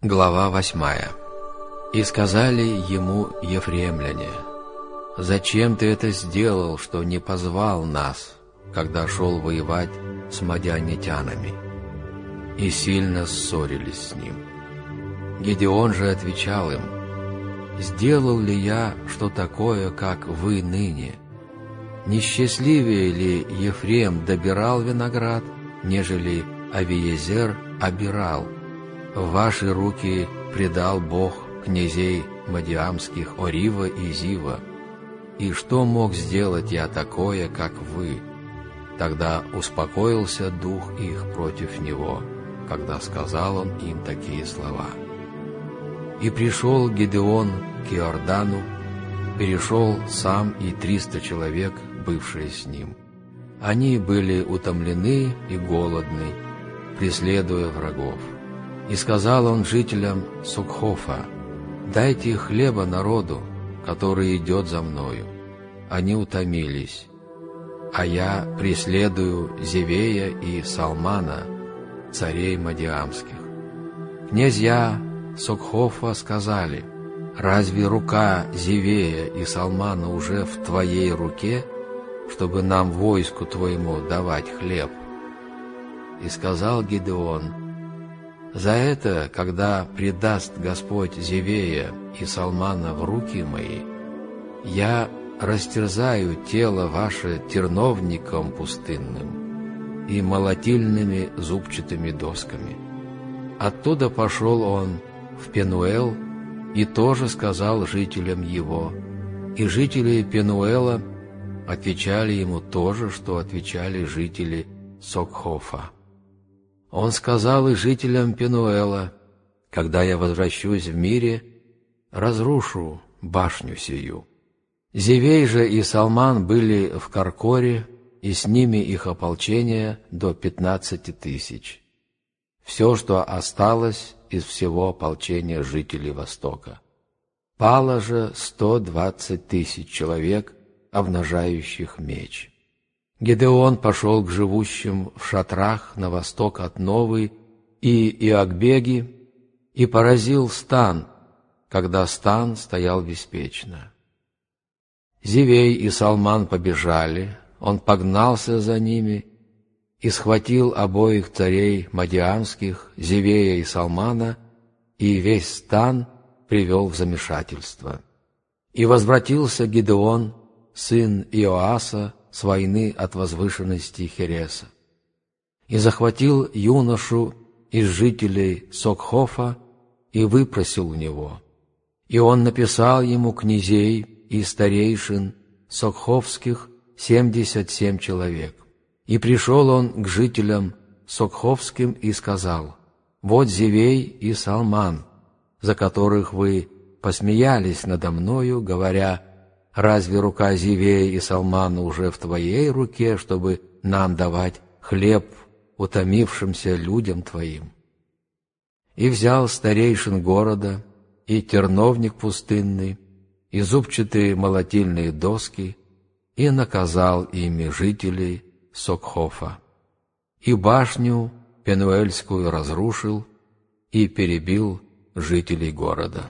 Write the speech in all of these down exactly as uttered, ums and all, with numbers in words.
Глава восьмая. «И сказали ему ефремляне: зачем ты это сделал, что не позвал нас, когда шел воевать с мадианитянами?» И сильно ссорились с ним. Гедеон же отвечал им: «Сделал ли я что такое, как вы ныне? Не счастливее ли Ефрем добирал виноград, нежели Авиезер обирал? В ваши руки предал Бог князей мадиамских Орива и Зива. И что мог сделать я такое, как вы?» Тогда успокоился дух их против него, когда сказал он им такие слова. И пришел Гедеон к Иордану, перешел сам и триста человек, бывшие с ним. Они были утомлены и голодны, преследуя врагов. И сказал он жителям Сукхофа: «Дайте хлеба народу, который идет за мною». Они утомились, а я преследую Зевея и Салмана, царей мадиамских. Князья Сукхофа сказали: «Разве рука Зевея и Салмана уже в твоей руке, чтобы нам войску твоему давать хлеб?» И сказал Гедеон: «За это, когда предаст Господь Зевея и Салмана в руки мои, я растерзаю тело ваше терновником пустынным и молотильными зубчатыми досками». Оттуда пошел он в Пенуэл и тоже сказал жителям его, и жители Пенуэла отвечали ему то же, что отвечали жители Сокхофа. Он сказал и жителям Пенуэла: «Когда я возвращусь в мире, разрушу башню сию». Зевей же и Салман были в Каркоре, и с ними их ополчение до пятнадцати тысяч. Все, что осталось из всего ополчения жителей Востока. Пало же сто двадцать тысяч человек, обнажающих меч. Гедеон пошел к живущим в шатрах на восток от Новой и Иогбеги и поразил стан, когда стан стоял беспечно. Зевей и Салман побежали, он погнался за ними и схватил обоих царей мадиамских, Зевея и Салмана, и весь стан привел в замешательство. И возвратился Гедеон, сын Иоаса, с войны от возвышенности Хереса, и захватил юношу из жителей Сокхофа и выпросил у него. И он написал ему князей и старейшин Сокховских семьдесят семь человек. И пришел он к жителям Сокховским и сказал: «Вот Зевей и Салман, за которых вы посмеялись надо мною, говоря: разве рука Зевея и Салмана уже в твоей руке, чтобы нам давать хлеб утомившимся людям твоим?» И взял старейшин города, и терновник пустынный, и зубчатые молотильные доски, и наказал ими жителей Сокхофа. И башню Пенуэльскую разрушил, и перебил жителей города.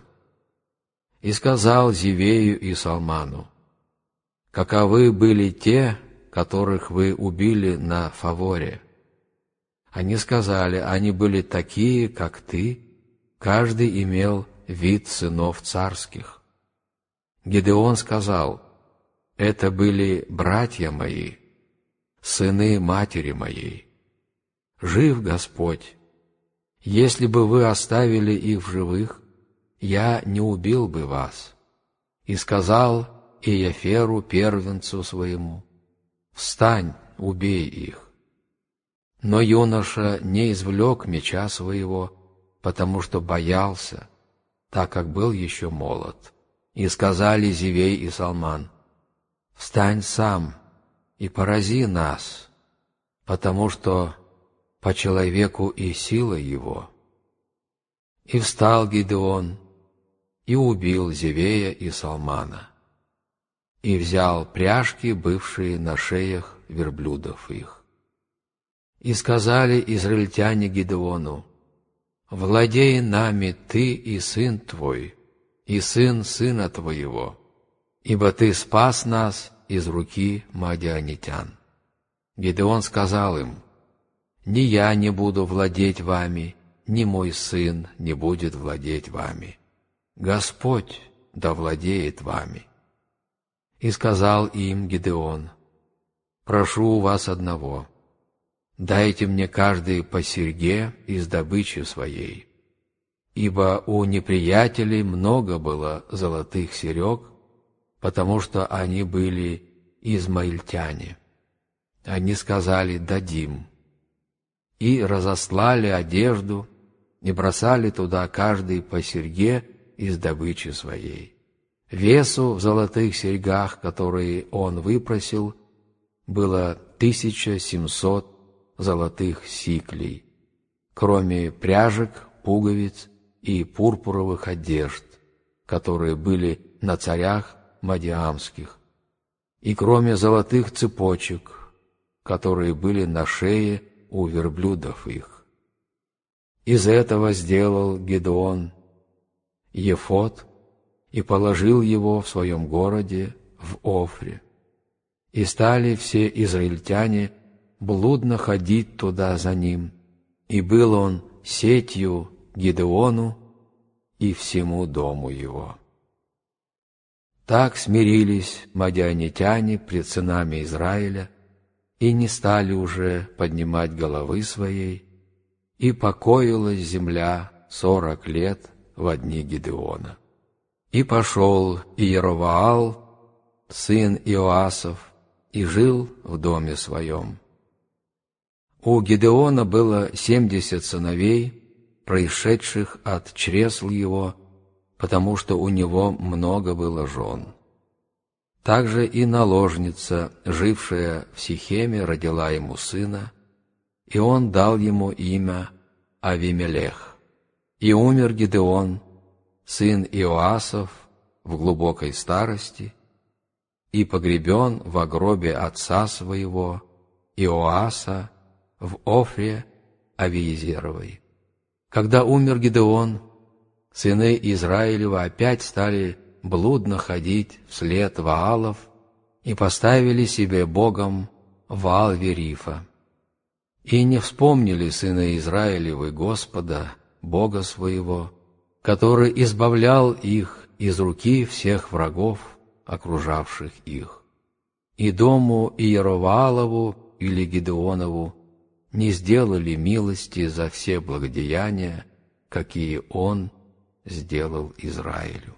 И сказал Зевею и Салману: «Каковы были те, которых вы убили на Фаворе?» Они сказали: «Они были такие, как ты, каждый имел вид сынов царских». Гедеон сказал: «Это были братья мои, сыны матери моей. Жив Господь! Если бы вы оставили их в живых, я не убил бы вас». И сказал Иеферу, первенцу своему: «Встань, убей их». Но юноша не извлек меча своего, потому что боялся, так как был еще молод. И сказали Зевей и Салман: «Встань сам и порази нас, потому что по человеку и сила его». И встал Гедеон и убил Зевея и Салмана, и взял пряжки, бывшие на шеях верблюдов их. И сказали израильтяне Гедеону: «Владей нами ты и сын твой, и сын сына твоего, ибо ты спас нас из руки мадианитян». Гидеон сказал им: «Ни я не буду владеть вами, ни мой сын не будет владеть вами. Господь да владеет вами». И сказал им Гидеон: «Прошу у вас одного, дайте мне каждый по серьге из добычи своей, ибо у неприятелей много было золотых серег, потому что они были измаильтяне». Они сказали: «Дадим». И разослали одежду, и бросали туда каждый по серьге из добычи своей. Весу в золотых серьгах, которые он выпросил, было тысяча семьсот золотых сиклей, кроме пряжек, пуговиц и пурпуровых одежд, которые были на царях мадиамских, и кроме золотых цепочек, которые были на шее у верблюдов их. Из этого сделал Гидеон ефод и положил его в своем городе в Офре. И стали все израильтяне блудно ходить туда за ним, и был он сетью Гидеону и всему дому его. Так смирились мадианитяне пред сынами Израиля, и не стали уже поднимать головы своей, и покоилась земля сорок лет во дни Гидеона. И пошел Иеровоал, сын Иоасов, и жил в доме своем. У Гидеона было семьдесят сыновей, происшедших от чресл его, потому что у него много было жен. Также и наложница, жившая в Сихеме, родила ему сына, и он дал ему имя Авимелех. И умер Гидеон, сын Иоасов, в глубокой старости, и погребен во гробе отца своего, Иоаса, в Офре Авиезеровой. Когда умер Гидеон, сыны Израилева опять стали блудно ходить вслед Ваалов и поставили себе богом Ваал-Верифа. И не вспомнили сыны Израилевы Господа, Бога своего, который избавлял их из руки всех врагов, окружавших их. И дому Иеровоалову или Гидеонову не сделали милости за все благодеяния, какие он сделал Израилю.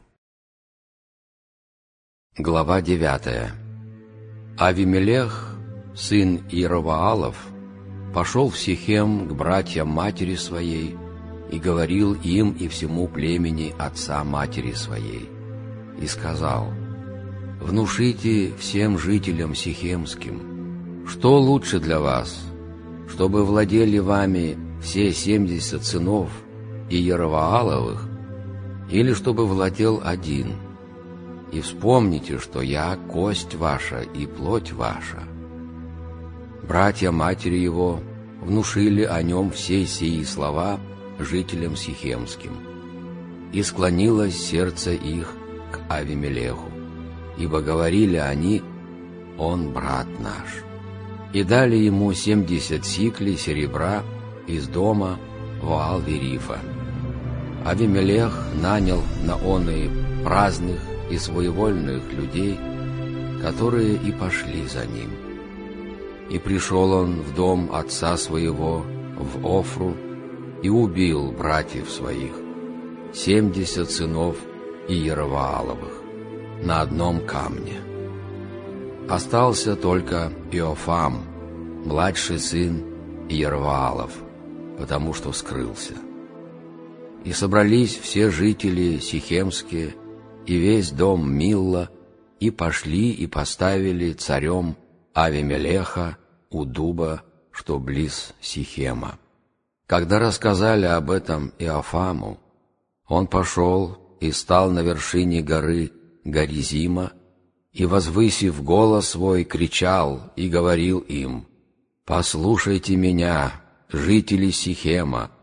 Глава девятая. Авимелех, сын Иеровоалов, пошел в Сихем к братьям матери своей и говорил им и всему племени отца матери своей, и сказал: «Внушите всем жителям сихемским, что лучше для вас, чтобы владели вами все семьдесят сынов Иеровоаловых, или чтобы владел один? И вспомните, что я кость ваша и плоть ваша». Братья матери его внушили о нем все сии слова жителям сихемским, и склонилось сердце их к Авимелеху, ибо говорили они: «Он брат наш». И дали ему семьдесят сиклей серебра из дома Ваал-Верифа. Авимелех нанял на оные праздных и своевольных людей, которые и пошли за ним. И пришел он в дом отца своего в Офру и убил братьев своих, семьдесят сынов Иеровоаловых, на одном камне. Остался только Иофам, младший сын Иеровоалов, потому что скрылся. И собрались все жители сихемские и весь дом Милла, и пошли и поставили царем Авимелеха у дуба, что близ Сихема. Когда рассказали об этом Иофаму, он пошел и стал на вершине горы Горизима, и, возвысив голос свой, кричал и говорил им: «Послушайте меня, жители Сихема,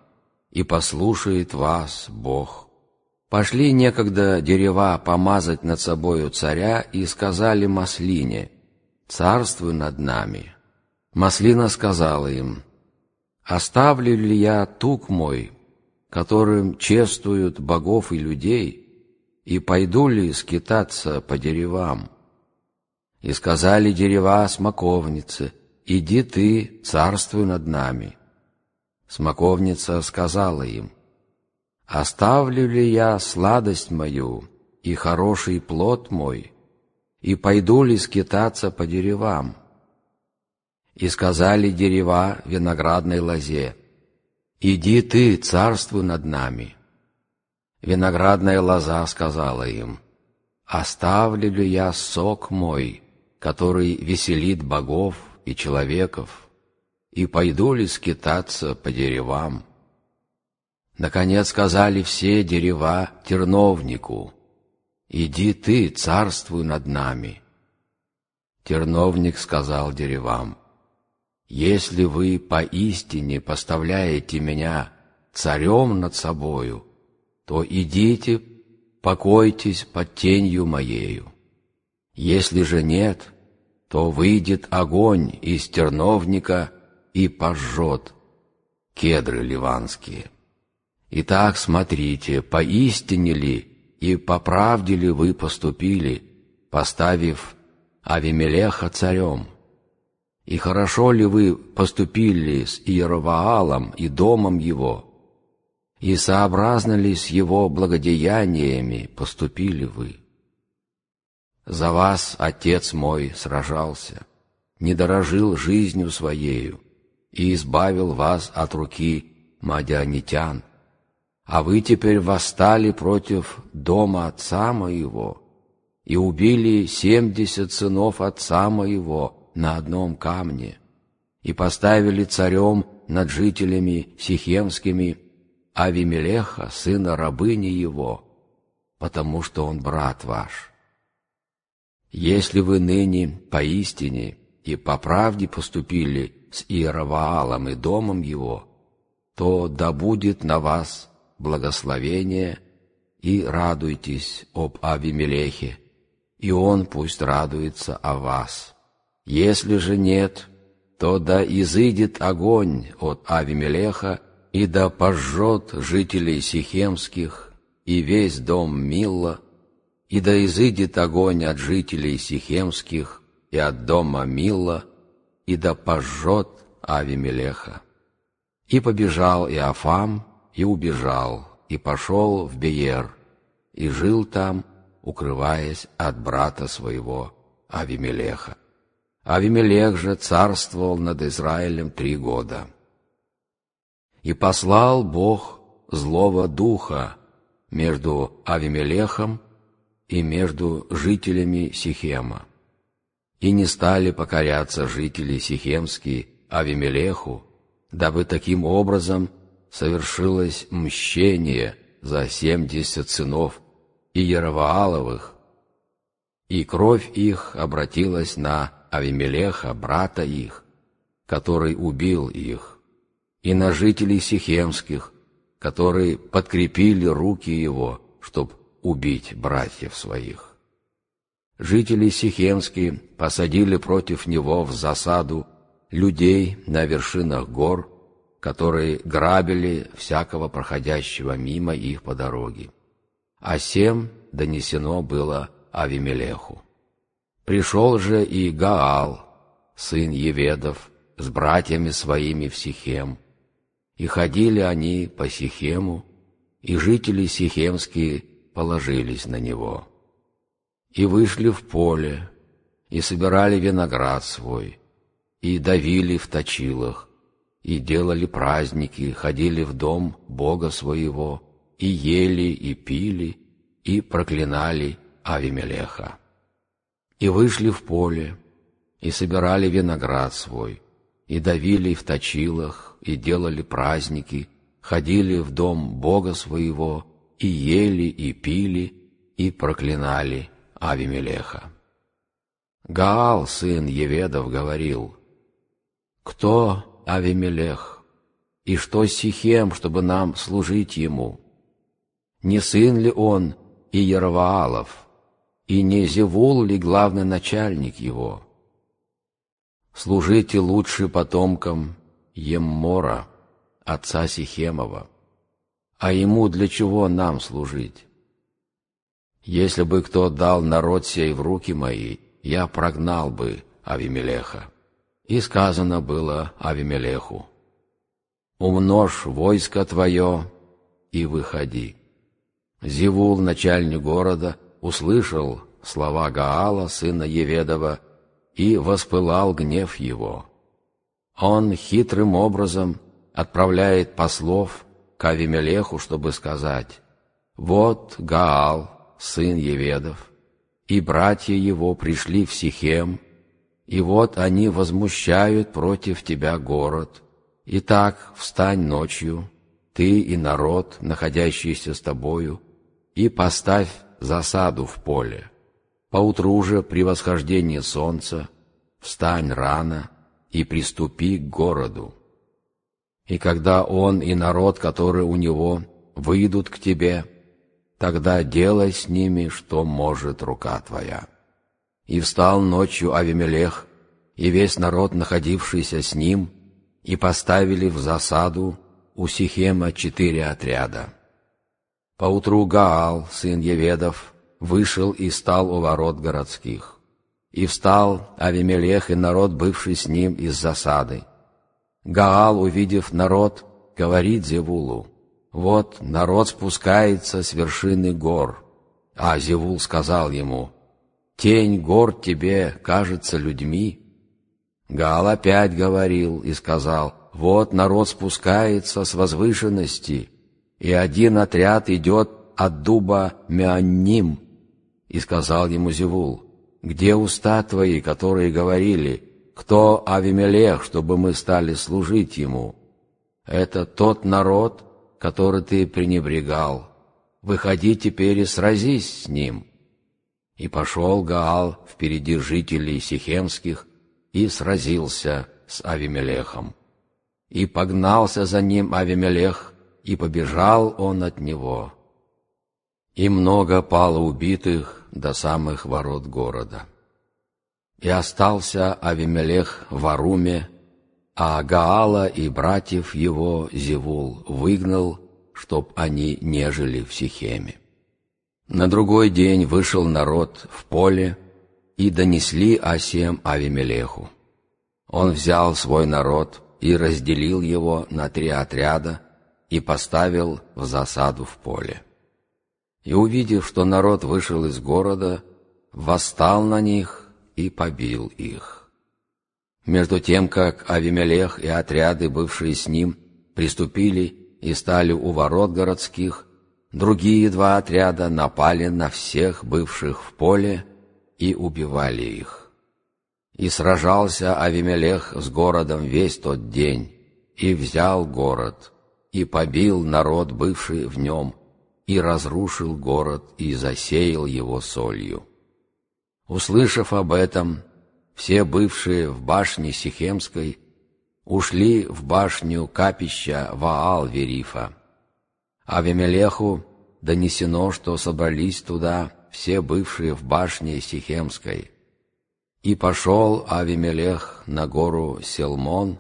и послушает вас Бог. Пошли некогда дерева помазать над собою царя, и сказали маслине: «Царствуй над нами». Маслина сказала им: «Оставлю ли я тук мой, которым чествуют богов и людей, и пойду ли скитаться по деревам?» И сказали дерева смоковнице: «Иди ты, царствуй над нами». Смоковница сказала им: «Оставлю ли я сладость мою и хороший плод мой, и пойду ли скитаться по деревам?» И сказали дерева виноградной лозе: «Иди ты, царствуй над нами». Виноградная лоза сказала им: «Оставлю ли я сок мой, который веселит богов и человеков, и пойду ли скитаться по деревам?» Наконец сказали все дерева терновнику: «Иди ты, царствуй над нами». Терновник сказал деревам: «Если вы поистине поставляете меня царем над собою, то идите, покойтесь под тенью моею. Если же нет, то выйдет огонь из терновника и пожжет кедры ливанские. Итак, смотрите, поистине ли и по правде ли вы поступили, поставив Авимелеха царем? И хорошо ли вы поступили с Иеровоалом и домом его? И сообразно ли с его благодеяниями поступили вы? За вас отец мой сражался, не дорожил жизнью своею и избавил вас от руки мадианитян. А вы теперь восстали против дома отца моего и убили семьдесят сынов отца моего на одном камне, и поставили царем над жителями сихемскими Авимелеха, сына рабыни его, потому что он брат ваш. Если вы ныне поистине и по правде поступили с Иеровоалом и домом его, то да будет на вас благословение, и радуйтесь об Авимелехе, и он пусть радуется о вас. Если же нет, то да изыдет огонь от Авимелеха, и да пожжет жителей сихемских и весь дом Милла, и да изыдет огонь от жителей сихемских и от дома Милла, и да пожжет Авимелеха». И побежал Иофам, и убежал, и пошел в Беер, и жил там, укрываясь от брата своего Авимелеха. Авимелех же царствовал над Израилем три года. И послал Бог злого духа между Авимелехом и между жителями Сихема. И не стали покоряться жители сихемские Авимелеху, дабы таким образом совершилось мщение за семьдесят сынов Иеровоаловых, и кровь их обратилась на Авимелеха, брата их, который убил их, и на жителей сихемских, которые подкрепили руки его, чтоб убить братьев своих. Жители сихемские посадили против него в засаду людей на вершинах гор, которые грабили всякого проходящего мимо их по дороге. А сем донесено было Авимелеху. Пришел же и Гаал, сын Еведов, с братьями своими в Сихем, и ходили они по Сихему, и жители сихемские положились на него. И вышли в поле, и собирали виноград свой, и давили в точилах, и делали праздники, ходили в дом Бога своего, и ели, и пили, и проклинали Авимелеха. И вышли в поле, и собирали виноград свой, и давили в точилах, и делали праздники, ходили в дом Бога своего, и ели, и пили, и проклинали Авимелеха. Гаал, сын Еведов, говорил: «Кто Авимелех, И что Сихем, чтобы нам служить ему? Не сын ли он Иерваалов, и не Зевул ли главный начальник его? Служите лучше потомкам Еммора, отца Сихемова. А ему для чего нам служить? Если бы кто дал народ сей в руки мои, я прогнал бы Авимелеха. И сказано было Авимелеху: умножь войско твое и выходи. Зевул, начальник города, услышал слова Гаала, сына Еведова, и воспылал гнев его. Он хитрым образом отправляет послов к Авимелеху, чтобы сказать: вот Гаал, сын Еведов, и братья его пришли в Сихем, и вот они возмущают против тебя город. Итак, встань ночью, ты и народ, находящийся с тобою, и поставь засаду в поле. Поутру же при восхождении солнца встань рано и приступи к городу. И когда он и народ, который у него, выйдут к тебе, тогда делай с ними, что может рука твоя. И встал ночью Авимелех и весь народ, находившийся с ним, и поставили в засаду у Сихема четыре отряда. Поутру Гаал, сын Еведов, вышел и стал у ворот городских. И встал Авимелех и народ, бывший с ним, из засады. Гаал, увидев народ, говорит Зевулу: вот народ спускается с вершины гор. А Зевул сказал ему: тень гор тебе кажется людьми. Гаал опять говорил и сказал: вот народ спускается с возвышенности, и один отряд идет от дуба Меанним. И сказал ему Зевул: где уста твои, которые говорили: кто Авимелех, чтобы мы стали служить ему? Это тот народ, который ты пренебрегал. Выходи теперь и сразись с ним. И пошел Гаал впереди жителей сихемских и сразился с Авимелехом. И погнался за ним Авимелех, и побежал он от него. И много пало убитых до самых ворот города. И остался Авимелех в Аруме, а Гаала и братьев его Зевул выгнал, чтоб они не жили в Сихеме. На другой день вышел народ в поле, и донесли о сем Авимелеху. Он взял свой народ и разделил его на три отряда и поставил в засаду в поле. И, увидев, что народ вышел из города, восстал на них и побил их. Между тем, как Авимелех и отряды, бывшие с ним, приступили и стали у ворот городских, другие два отряда напали на всех бывших в поле и убивали их. И сражался Авимелех с городом весь тот день, и взял город, и побил народ, бывший в нем, и разрушил город, и засеял его солью. Услышав об этом, все бывшие в башне Сихемской ушли в башню капища Ваал-Верифа. Авимелеху донесено, что собрались туда все бывшие в башне Сихемской. И пошел Авимелех на гору Селмон,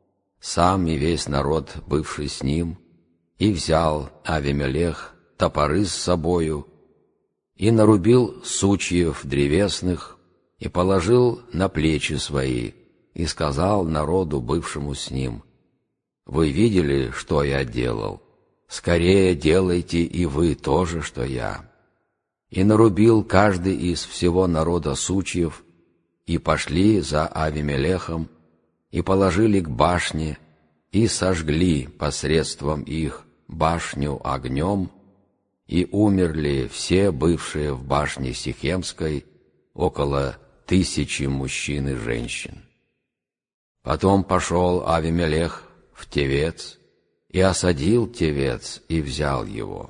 сам и весь народ, бывший с ним, и взял Авимелех топоры с собою, и нарубил сучьев древесных, и положил на плечи свои, и сказал народу, бывшему с ним: «Вы видели, что я делал? Скорее делайте и вы то же, что я». И нарубил каждый из всего народа сучьев, и пошли за Авимелехом, и положили к башне, и сожгли посредством их башню огнем, и умерли все бывшие в башне Сихемской, около тысячи мужчин и женщин. Потом пошел Авимелех в Тевец, и осадил Тевец, и взял его.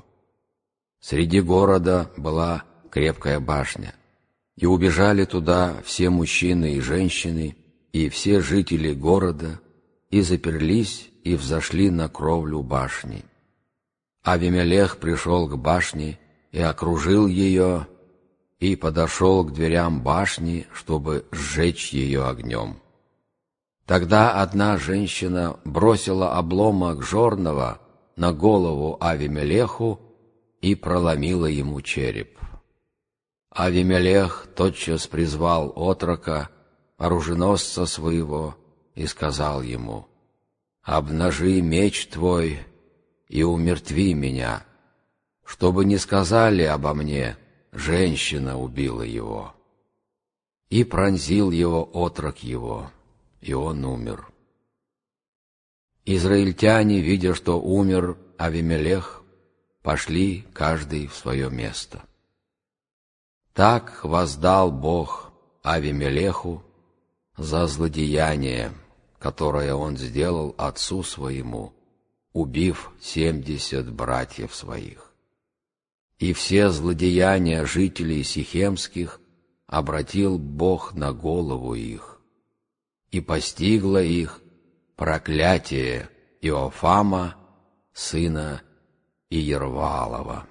Среди города была крепкая башня, и убежали туда все мужчины и женщины, и все жители города, и заперлись и взошли на кровлю башни. Авимелех пришел к башне и окружил ее, и подошел к дверям башни, чтобы сжечь ее огнем. Тогда одна женщина бросила обломок жорного на голову Авимелеху и проломила ему череп. Авимелех тотчас призвал отрока, оруженосца своего, и сказал ему: «Обнажи меч твой и умертви меня, чтобы не сказали обо мне: женщина убила его». И пронзил его отрок его, и он умер. Израильтяне, видя, что умер Авимелех, пошли каждый в свое место. Так воздал Бог Авимелеху за злодеяние, которое он сделал отцу своему, убив семьдесят братьев своих. И все злодеяния жителей сихемских обратил Бог на голову их, и постигло их проклятие Иофама, сына Иерваалова.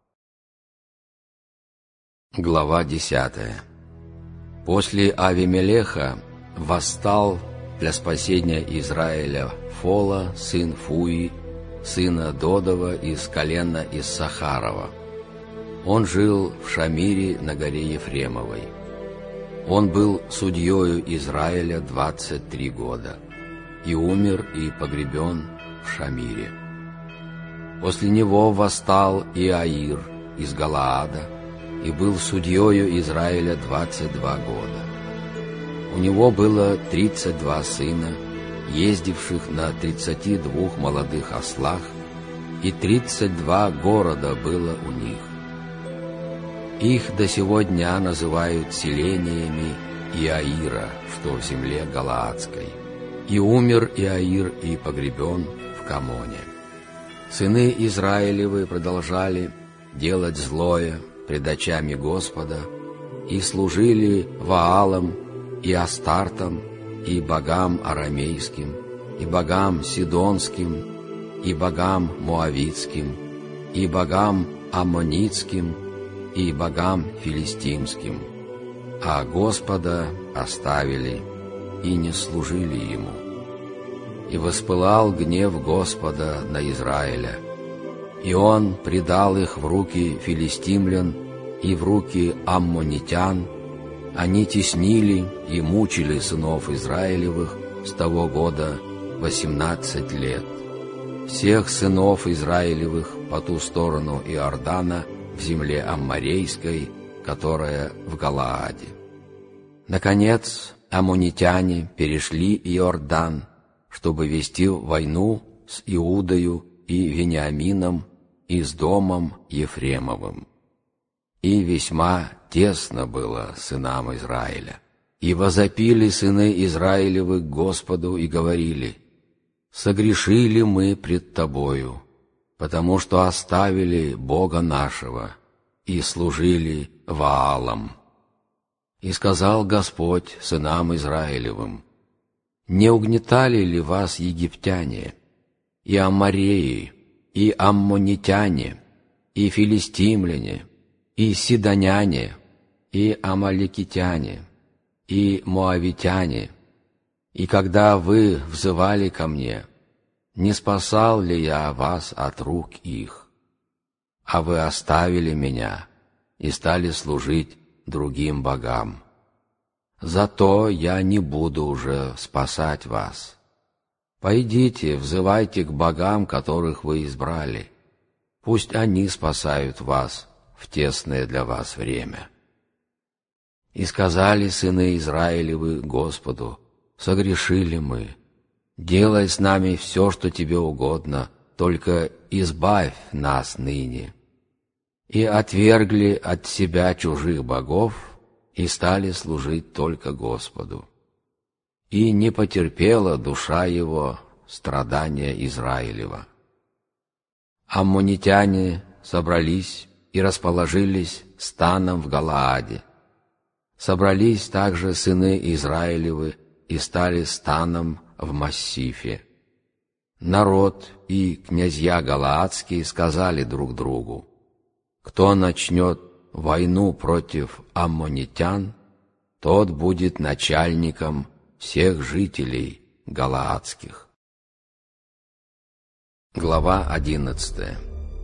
Глава десятая. После Авимелеха восстал для спасения Израиля Фола, сын Фуи, сына Додова из колена Иссахарова. Он жил в Шамире на горе Ефремовой. Он был судьею Израиля двадцать три года и умер и погребен в Шамире. После него восстал Иаир из Галаада и был судьею Израиля двадцать два года. У него было тридцать два сына, ездивших на тридцати двух молодых ослах, и тридцать два города было у них. Их до сего дня называют селениями Иаира, что в земле Галаадской. И умер Иаир и погребен в Камоне. Сыны Израилевы продолжали делать злое пред очами Господа и служили Ваалам и Астартам, и богам арамейским, и богам сидонским, и богам моавитским, и богам аммонитским, и богам филистимским, а Господа оставили и не служили Ему. И воспылал гнев Господа на Израиля, и Он предал их в руки филистимлян и в руки аммонитян. Они теснили и мучили сынов Израилевых с того года восемнадцать лет, всех сынов Израилевых по ту сторону Иордана в земле Амморейской, которая в Галааде. Наконец, аммонитяне перешли Иордан, чтобы вести войну с Иудою и Вениамином и с домом Ефремовым. И весьма тесно было сынам Израиля. И возопили сыны Израилевы к Господу и говорили: «Согрешили мы пред Тобою, потому что оставили Бога нашего и служили Ваалам». И сказал Господь сынам Израилевым: «Не угнетали ли вас египтяне, и аммореи, и аммонитяне, и филистимляне, и сидоняне, и амалекитяне, и моавитяне? И когда вы взывали ко мне, не спасал ли я вас от рук их? А вы оставили меня и стали служить другим богам. Зато я не буду уже спасать вас. Пойдите, взывайте к богам, которых вы избрали. Пусть они спасают вас в тесное для вас время». И сказали сыны Израилевы Господу: «Согрешили мы. Делай с нами все, что тебе угодно, только избавь нас ныне». И отвергли от себя чужих богов и стали служить только Господу. И не потерпела душа его страдания Израилева. Аммонитяне собрались и расположились станом в Галааде. Собрались также сыны Израилевы и стали станом в Массифе. Народ и князья галаадские сказали друг другу: «Кто начнет войну против аммонитян, тот будет начальником всех жителей галаадских». Глава одиннадцатая.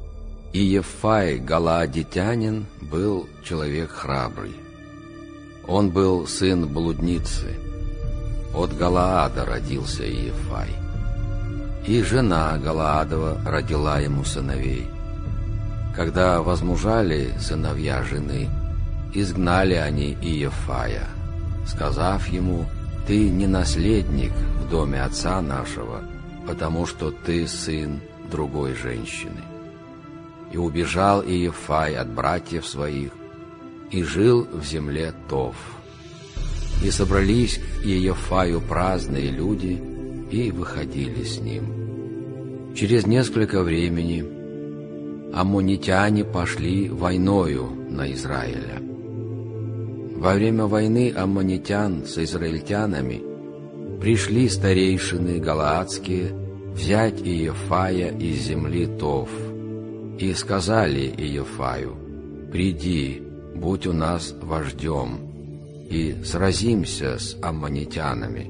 Иеффай галаадитянин был человек храбрый. Он был сын блудницы. От Галаада родился Иеффай. И жена Галаадова родила ему сыновей. Когда возмужали сыновья жены, изгнали они Иеффая, сказав ему: «Ты не наследник в доме отца нашего, потому что ты сын другой женщины». И убежал Иеффай от братьев своих и жил в земле Тов. И собрались к Иеффаю праздные люди и выходили с ним. Через несколько времени аммонитяне пошли войною на Израиля. Во время войны аммонитян с израильтянами пришли старейшины галаадские взять Иеффая из земли Тов, и сказали Иеффаю: «Приди, будь у нас вождем, и сразимся с аммонитянами».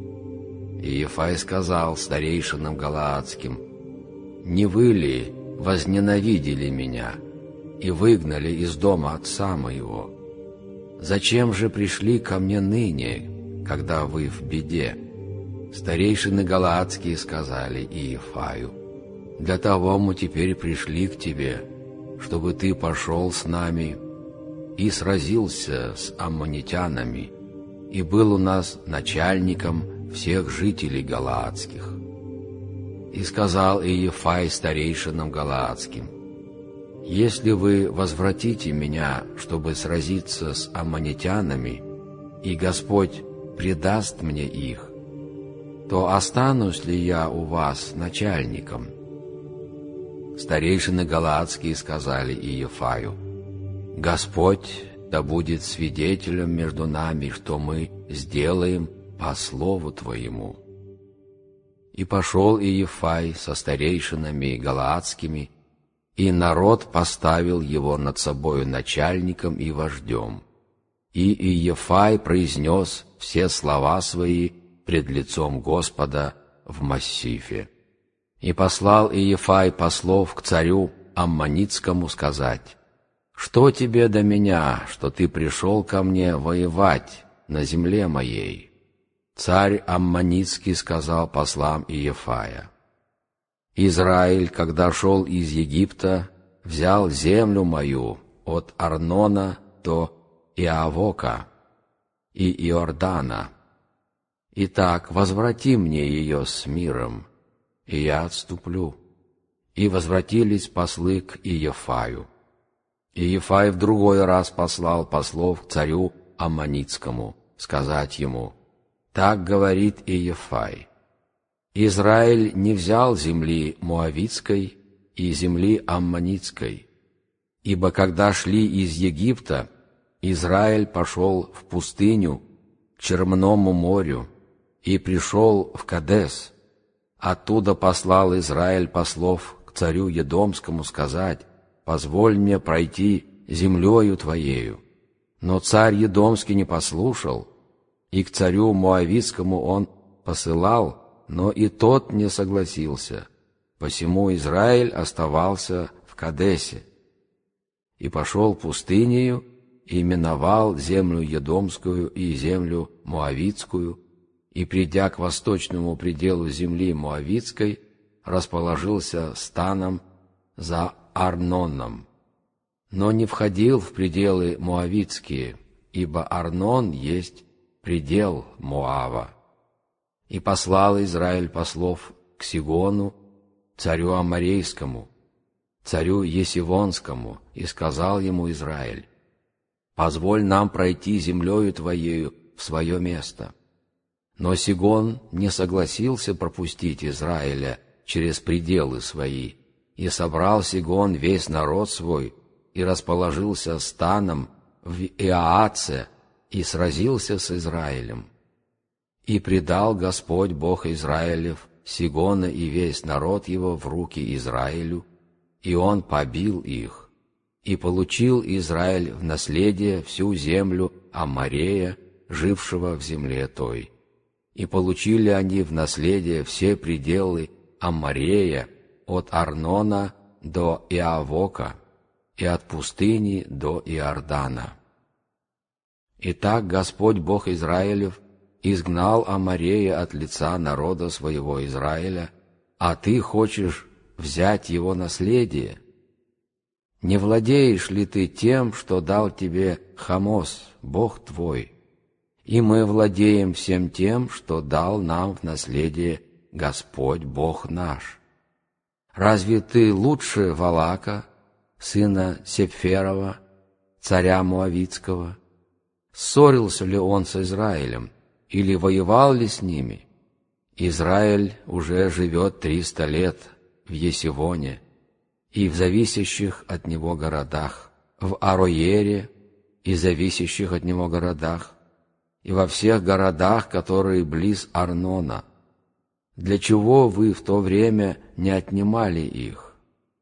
Иеффай сказал старейшинам галаадским: «Не вы ли возненавидели меня и выгнали из дома отца моего? Зачем же пришли ко мне ныне, когда вы в беде?» Старейшины галаадские сказали Иеффаю: «Для того мы теперь пришли к тебе, чтобы ты пошел с нами и сразился с аммонитянами, и был у нас начальником всех жителей галаадских». И сказал Иеффай старейшинам галаадским: «Если вы возвратите меня, чтобы сразиться с аммонитянами, и Господь предаст мне их, то останусь ли я у вас начальником?» Старейшины галаадские сказали Иеффаю: «Господь да будет свидетелем между нами, что мы сделаем по слову Твоему». И пошел Иеффай со старейшинами галаадскими, и народ поставил его над собою начальником и вождем. И Иеффай произнес все слова свои пред лицом Господа в Массифе. И послал Иеффай послов к царю Аммонитскому сказать: «Что тебе до меня, что ты пришел ко мне воевать на земле моей?» Царь Аммонитский сказал послам Иеффая: «Израиль, когда шел из Египта, взял землю мою от Арнона до Иавока и Иордана. Итак, возврати мне ее с миром, и я отступлю». И возвратились послы к Иеффаю. Иеффай в другой раз послал послов к царю Аммонитскому сказать ему: «Так говорит Иеффай: Израиль не взял земли Моавитской и земли Аммонитской, ибо когда шли из Египта, Израиль пошел в пустыню к Черному морю и пришел в Кадес. Оттуда послал Израиль послов к царю Едомскому сказать: «Позволь мне пройти землею твоею». Но царь Едомский не послушал, и к царю Моавитскому он посылал, но и тот не согласился. Посему Израиль оставался в Кадесе и пошел пустынею и миновал землю Едомскую и землю Моавитскую, и, придя к восточному пределу земли Моавитской, расположился станом за Арноном, но не входил в пределы Моавитские, ибо Арнон есть предел Моава. И послал Израиль послов к Сигону, царю Аморейскому, царю Есивонскому, и сказал ему Израиль: «Позволь нам пройти землею твоею в свое место». Но Сигон не согласился пропустить Израиля через пределы свои, и собрал Сигон весь народ свой, и расположился станом в Иааце, и сразился с Израилем. И предал Господь Бог Израилев Сигона и весь народ его в руки Израилю, и он побил их, и получил Израиль в наследие всю землю Амморея, жившего в земле той. И получили они в наследие все пределы Амморея от Арнона до Иавока и от пустыни до Иордана. Итак, Господь Бог Израилев изгнал Амморея от лица народа своего Израиля, а ты хочешь взять его наследие? Не владеешь ли ты тем, что дал тебе Хамос, Бог твой? И мы владеем всем тем, что дал нам в наследие Господь Бог наш. Разве ты лучше Валака, сына Сепферова, царя Моавитского? Ссорился ли он с Израилем, или воевал ли с ними? Израиль уже живет триста лет в Есивоне и в зависящих от него городах, в Ароере и зависящих от него городах, и во всех городах, которые близ Арнона. Для чего вы в то время не отнимали их?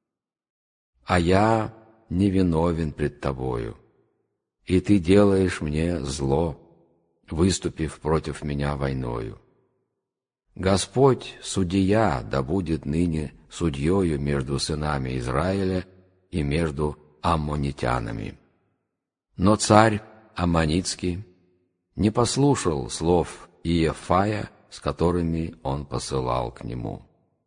А я невиновен пред тобою, и ты делаешь мне зло, выступив против меня войною. Господь, судья, да будет ныне судьею между сынами Израиля и между аммонитянами. Но царь Аммонитский не послушал слов Иефая, с которыми он посылал к нему.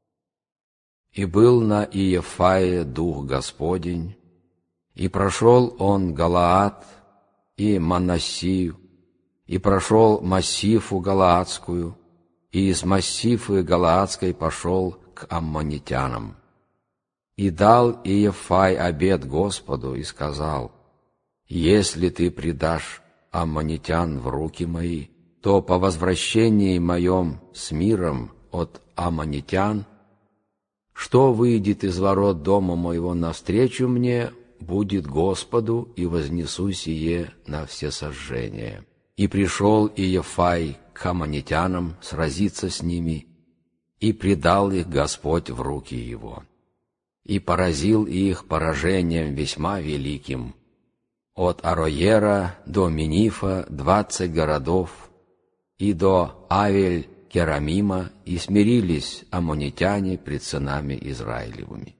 И был на Иефае дух Господень, и прошел он Галаад и Манассию, и прошел Массифу Галаадскую, и из Массифы Галаадской пошел к аммонитянам. И дал Иефай обет Господу и сказал: «Если ты предашь аммонитян в руки мои, то по возвращении моем с миром от аммонитян, что выйдет из ворот дома моего навстречу мне, будет Господу, и вознесу сие на всесожжение». И пришел Иефай к аммонитянам сразиться с ними, и предал их Господь в руки его, и поразил их поражением весьма великим. От Ароера до Минифа двадцать городов, и до Авель-Керамима, и смирились аммонитяне пред сынами Израилевыми.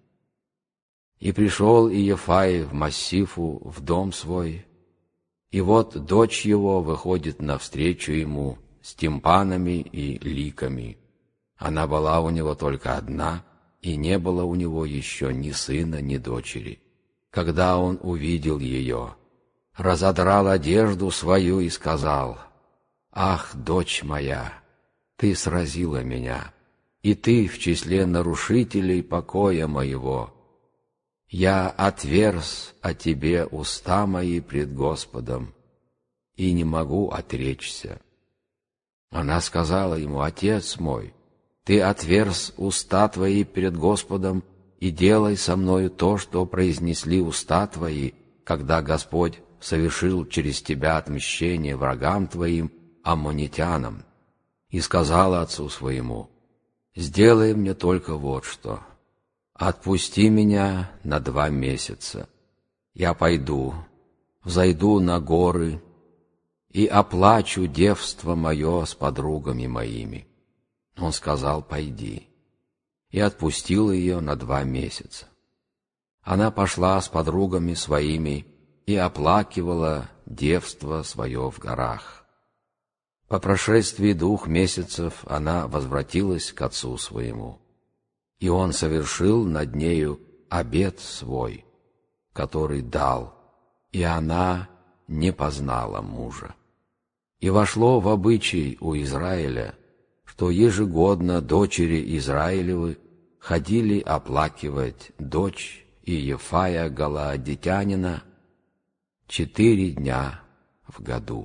И пришел Иефай в Массифу в дом свой, и вот дочь его выходит навстречу ему с тимпанами и ликами. Она была у него только одна, и не было у него еще ни сына, ни дочери. Когда он увидел ее, разодрал одежду свою и сказал: «Ах, дочь моя, ты сразила меня, и ты в числе нарушителей покоя моего. Я отверз о тебе уста мои пред Господом, и не могу отречься». Она сказала ему: «Отец мой, ты отверз уста твои пред Господом, и делай со мною то, что произнесли уста твои, когда Господь совершил через тебя отмщение врагам твоим, аммонитянам». И сказала отцу своему: «Сделай мне только вот что. Отпусти меня на два месяца. Я пойду, взойду на горы и оплачу девство мое с подругами моими». Он сказал: «Пойди», и отпустил ее на два месяца. Она пошла с подругами своими и оплакивала девство свое в горах. По прошествии двух месяцев она возвратилась к отцу своему, и он совершил над нею обет свой, который дал, и она не познала мужа. И вошло в обычай у Израиля, что ежегодно дочери Израилевы ходили оплакивать дочь Иефая Галаадитянина четыре дня в году.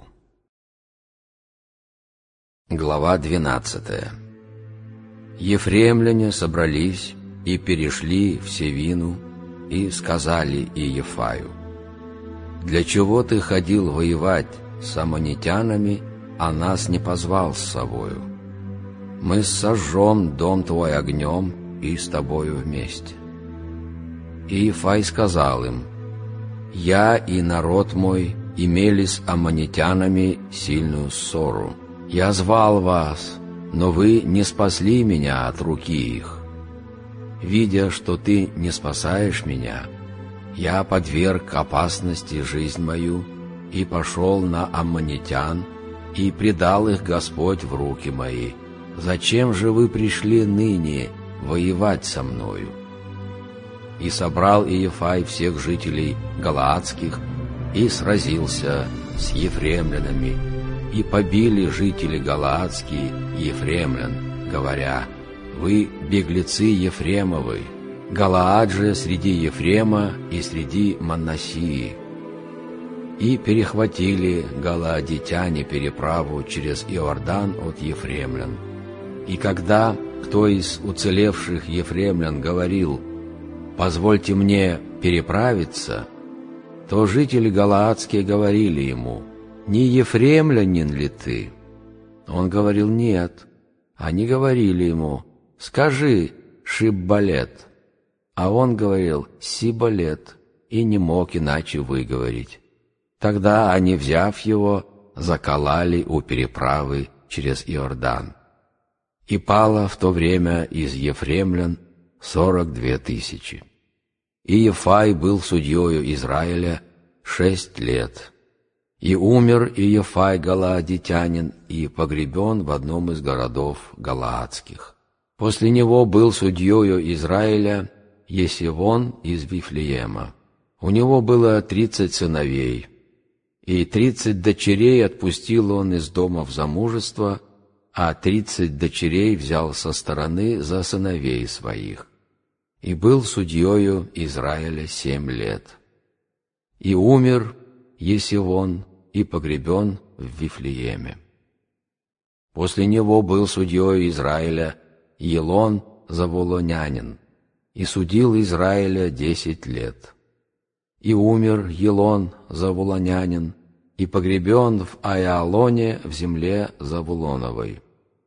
Глава двенадцатая. Ефремляне собрались и перешли в Севину, и сказали Иефаю: «Для чего ты ходил воевать с аммонитянами, а нас не позвал с собою? мы сожжем дом твой огнем и с тобою вместе». И Ефай сказал им: «Я и народ мой имели с аммонитянами сильную ссору. Я звал вас, но вы не спасли меня от руки их. Видя, что ты не спасаешь меня, я подверг опасности жизнь мою и пошел на аммонитян, и предал их Господь в руки мои. Зачем же вы пришли ныне воевать со мною?» И собрал Иефай всех жителей галаадских и сразился с ефремлянами, и побили жители галаадские ефремлян, говоря: «Вы беглецы Ефремовы, Галаад же среди Ефрема и среди Манассии». И перехватили галаадитяне переправу через Иордан от ефремлян. И когда кто из уцелевших ефремлян говорил: «Позвольте мне переправиться», то жители галаадские говорили ему: «Не ефремлянин ли ты?» Он говорил: «Нет». Они говорили ему: «Скажи, Шиббалет». А он говорил: «Сибалет», и не мог иначе выговорить. Тогда они, взяв его, закололи у переправы через Иордан. И пало в то время из ефремлян сорок две тысячи. И Ефай был судьею Израиля шесть лет. И умер Иефай галаадитянин, и погребен в одном из городов галаадских. После него был судьею Израиля Есивон из Вифлеема. У него было тридцать сыновей, и тридцать дочерей отпустил он из дома в замужество, а тридцать дочерей взял со стороны за сыновей своих. И был судьею Израиля семь лет. И умер Есивон, и погребен в Вифлееме. После него был судьею Израиля Елон заволонянин, и судил Израиля десять лет. И умер Елон заволонянин, и погребен в Аиалоне в земле Завулоновой.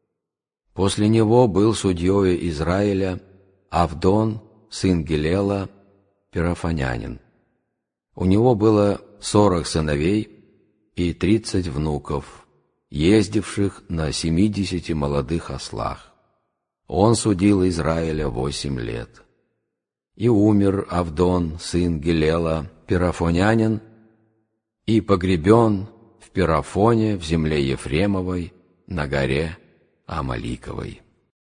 После него был судьею Израиля Авдон, сын Гилела, пирафонянин. У него было сорок сыновей и тридцать внуков, ездивших на семидесяти молодых ослах. Он судил Израиля восемь лет. И умер Авдон, сын Гилела, пирафонянин, и погребен в Пирафоне в земле Ефремовой на горе Амаликовой.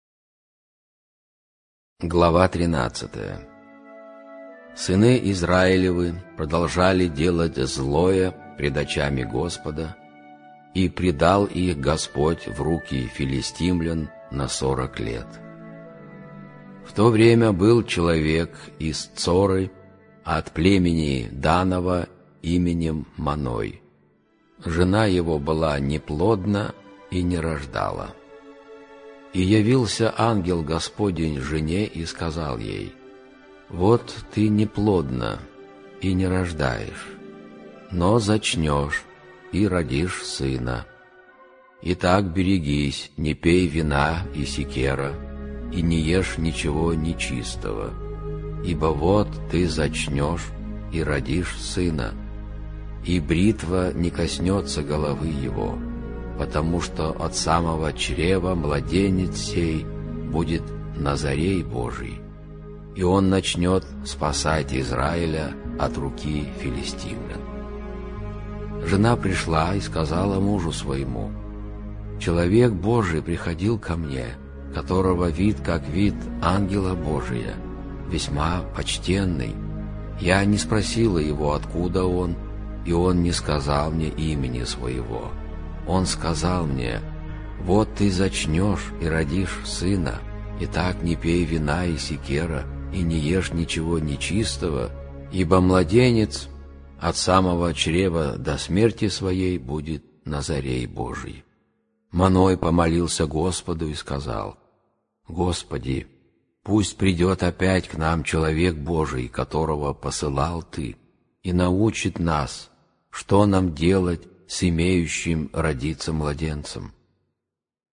Глава тринадцатая. Сыны Израилевы продолжали делать злое пред очами Господа, и предал их Господь в руки филистимлян на сорок лет. В то время был человек из Цоры от племени Данова именем Маной. Жена его была неплодна и не рождала. И явился ангел Господень жене и сказал ей: «Вот ты неплодна и не рождаешь, но зачнешь и родишь сына. Итак, берегись, не пей вина и сикера, и не ешь ничего нечистого, ибо вот ты зачнешь и родишь сына, и бритва не коснется головы его, потому что от самого чрева младенец сей будет Назарей Божий, и он начнет спасать Израиля от руки филистимлян». Жена пришла и сказала мужу своему: «Человек Божий приходил ко мне, которого вид как вид ангела Божия, весьма почтенный. Я не спросила его, откуда он, и он не сказал мне имени своего. Он сказал мне: вот ты зачнешь и родишь сына, и так не пей вина и сикера, и не ешь ничего нечистого, ибо младенец от самого чрева до смерти своей будет Назарей Божий». Маной помолился Господу и сказал: «Господи, пусть придет опять к нам человек Божий, которого посылал Ты, и научит нас, что нам делать с имеющим родиться младенцем».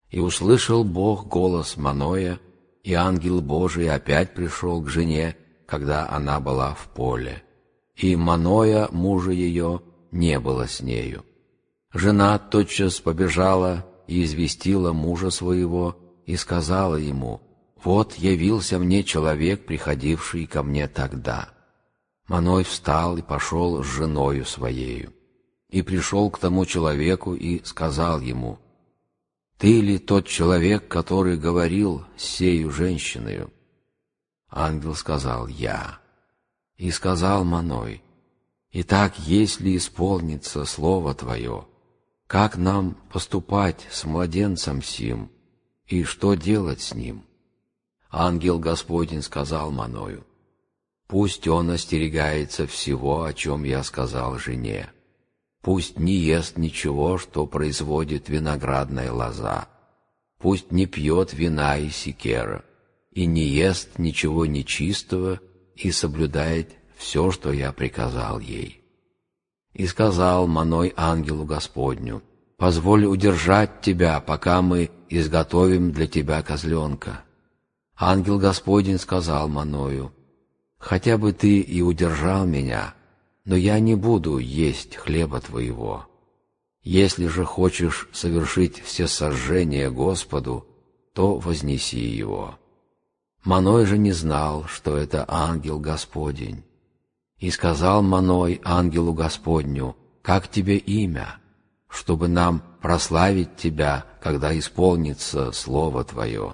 И услышал Бог голос Маноя, и ангел Божий опять пришел к жене, когда она была в поле. И Маноя, мужа ее, не было с нею. Жена тотчас побежала и известила мужа своего, и сказала ему: «Вот явился мне человек, приходивший ко мне тогда». Маной встал и пошел с женою своею, и пришел к тому человеку и сказал ему: «Ты ли тот человек, который говорил с сею женщиною?» Ангел сказал: «Я». И сказал Маной: «Итак, если исполнится слово твое, как нам поступать с младенцем сим, и что делать с ним?» Ангел Господень сказал Маною: «Пусть он остерегается всего, о чем я сказал жене. Пусть не ест ничего, что производит виноградная лоза. Пусть не пьет вина и сикера, и не ест ничего нечистого, и соблюдает все, что я приказал ей». И сказал Маной ангелу Господню: «Позволь удержать тебя, пока мы изготовим для тебя козленка». Ангел Господень сказал Маною: «Хотя бы ты и удержал меня, но я не буду есть хлеба твоего. Если же хочешь совершить всесожжение Господу, то вознеси его». Маной же не знал, что это ангел Господень. И сказал Маной ангелу Господню: «Как тебе имя, чтобы нам прославить тебя, когда исполнится слово твое?»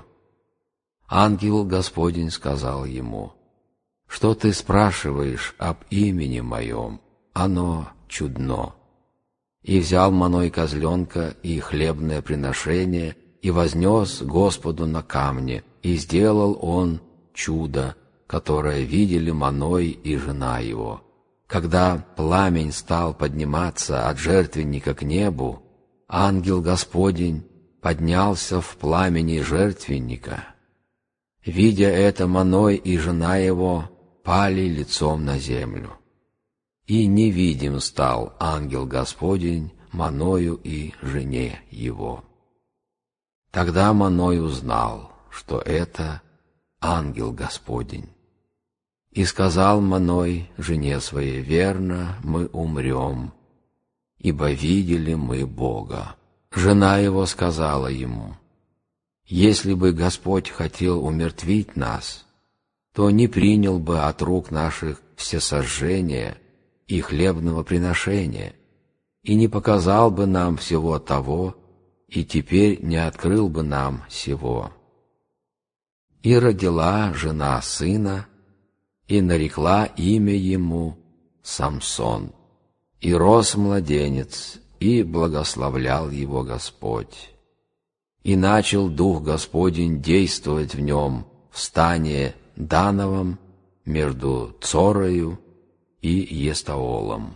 Ангел Господень сказал ему: «Что ты спрашиваешь об имени моем? Оно чудно». И взял Маной козленка и хлебное приношение, и вознес Господу на камне, и сделал он чудо, которое видели Маной и жена его. Когда пламень стал подниматься от жертвенника к небу, ангел Господень поднялся в пламени жертвенника. Видя это, Маной и жена его пали лицом на землю. И невидим стал ангел Господень Маною и жене его. Тогда Маной узнал, что это ангел Господень. И сказал Маной жене своей: «Верно, мы умрем, ибо видели мы Бога». Жена его сказала ему: «Если бы Господь хотел умертвить нас, то не принял бы от рук наших всесожжения и хлебного приношения, и не показал бы нам всего того, и теперь не открыл бы нам сего». И родила жена сына, и нарекла имя ему Самсон. И рос младенец, и благословлял его Господь. И начал Дух Господень действовать в нем в стане Дановом между Цорою и Естаолом.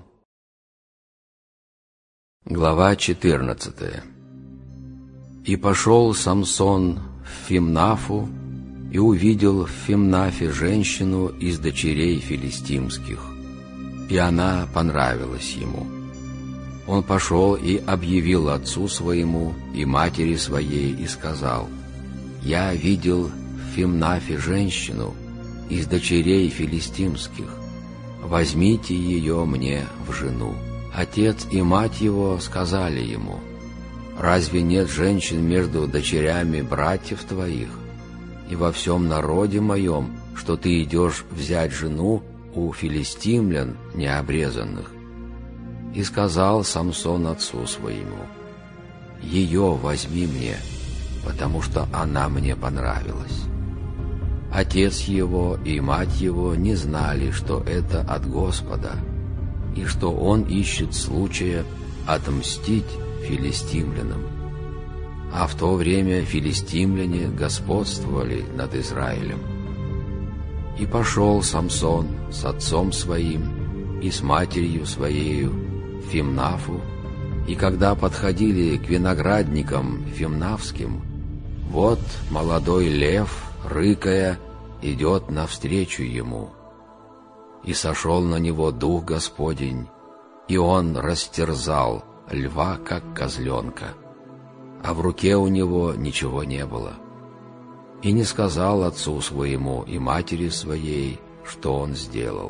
Глава четырнадцатая. И пошел Самсон в Фимнафу, и увидел в Фимнафе женщину из дочерей филистимских, и она понравилась ему. Он пошел и объявил отцу своему и матери своей, и сказал: «Я видел в Фимнафе женщину из дочерей филистимских, возьмите ее мне в жену». Отец и мать его сказали ему: «Разве нет женщин между дочерями братьев твоих? И во всем народе моем, что ты идешь взять жену у филистимлян необрезанных?» И сказал Самсон отцу своему: «Ее возьми мне, потому что она мне понравилась». Отец его и мать его не знали, что это от Господа, и что он ищет случая отмстить филистимлянам. А в то время филистимляне господствовали над Израилем. И пошел Самсон с отцом своим и с матерью своею в Фимнафу, и когда подходили к виноградникам фимнафским, вот молодой лев, рыкая, идет навстречу ему. И сошел на него Дух Господень, и он растерзал льва, как козленка. а в руке у него ничего не было. И не сказал отцу своему и матери своей, что он сделал.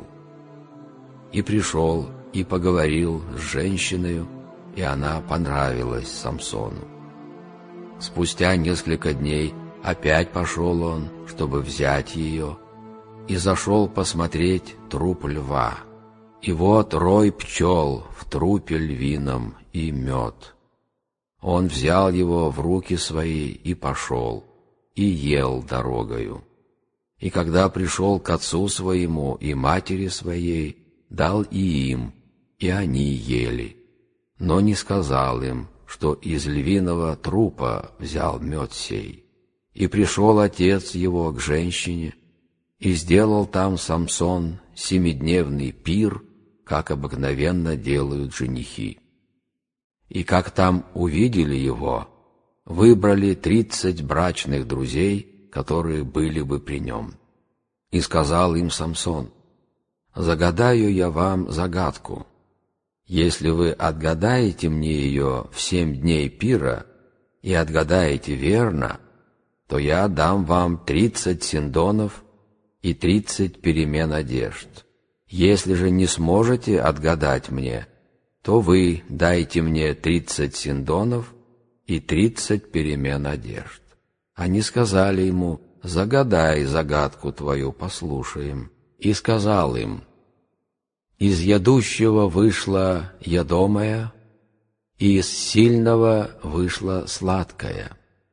И пришел, и поговорил с женщиною, и она понравилась Самсону. Спустя несколько дней опять пошел он, чтобы взять ее, и зашел посмотреть труп льва. И вот рой пчел в трупе львином и мед. Он взял его в руки свои и пошел, и ел дорогою. И когда пришел к отцу своему и матери своей, дал и им, и они ели, но не сказал им, что из львиного трупа взял мед сей. И пришел отец его к женщине, и сделал там Самсон семидневный пир, как обыкновенно делают женихи. И как там увидели его, выбрали тридцать брачных друзей, которые были бы при нем. И сказал им Самсон: «Загадаю я вам загадку. Если вы отгадаете мне ее в семь дней пира и отгадаете верно, то я дам вам тридцать синдонов и тридцать перемен одежд. Если же не сможете отгадать мне, то вы дайте мне тридцать синдонов и тридцать перемен одежд». Они сказали ему: «Загадай загадку твою, послушаем». И сказал им: «Из ядущего вышла ядомая, и из сильного вышла сладкая».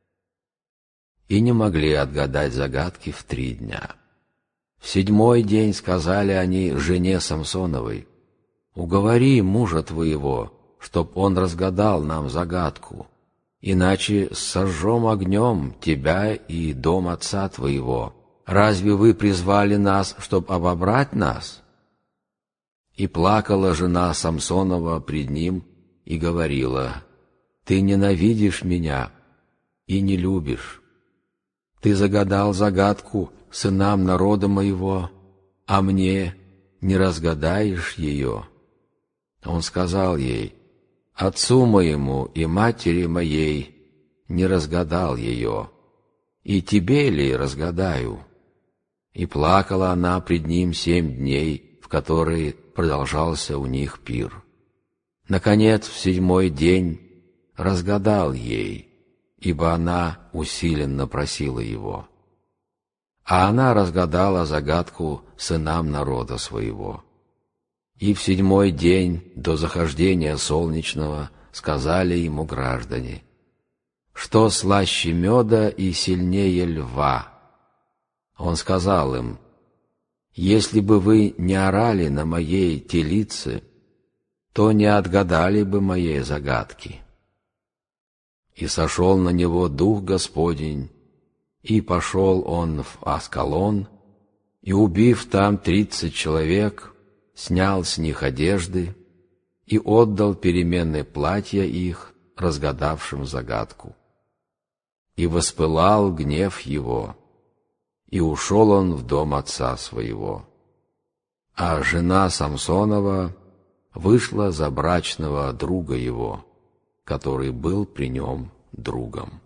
И не могли отгадать загадки в три дня. В седьмой день сказали они жене Самсоновой: «Уговори мужа твоего, чтоб он разгадал нам загадку, иначе сожжем огнем тебя и дом отца твоего. Разве вы призвали нас, чтоб обобрать нас?» И плакала жена Самсонова пред ним и говорила: «Ты ненавидишь меня и не любишь. Ты загадал загадку сынам народа моего, а мне не разгадаешь ее». Он сказал ей: «Отцу моему и матери моей не разгадал ее, и тебе ли разгадаю?» И плакала она пред ним семь дней, в которые продолжался у них пир. Наконец, в седьмой день разгадал ей, ибо она усиленно просила его. А она разгадала загадку сынам народа своего. И в седьмой день до захождения солнечного сказали ему граждане: «Что слаще меда и сильнее льва?» Он сказал им: «Если бы вы не орали на моей телице, то не отгадали бы моей загадки». И сошел на него Дух Господень, и пошел он в Аскалон, и, убив там тридцать человек, снял с них одежды и отдал переменные платья их разгадавшим загадку. И воспылал гнев его, и ушел он в дом отца своего. А жена Самсонова вышла за брачного друга его, который был при нем другом.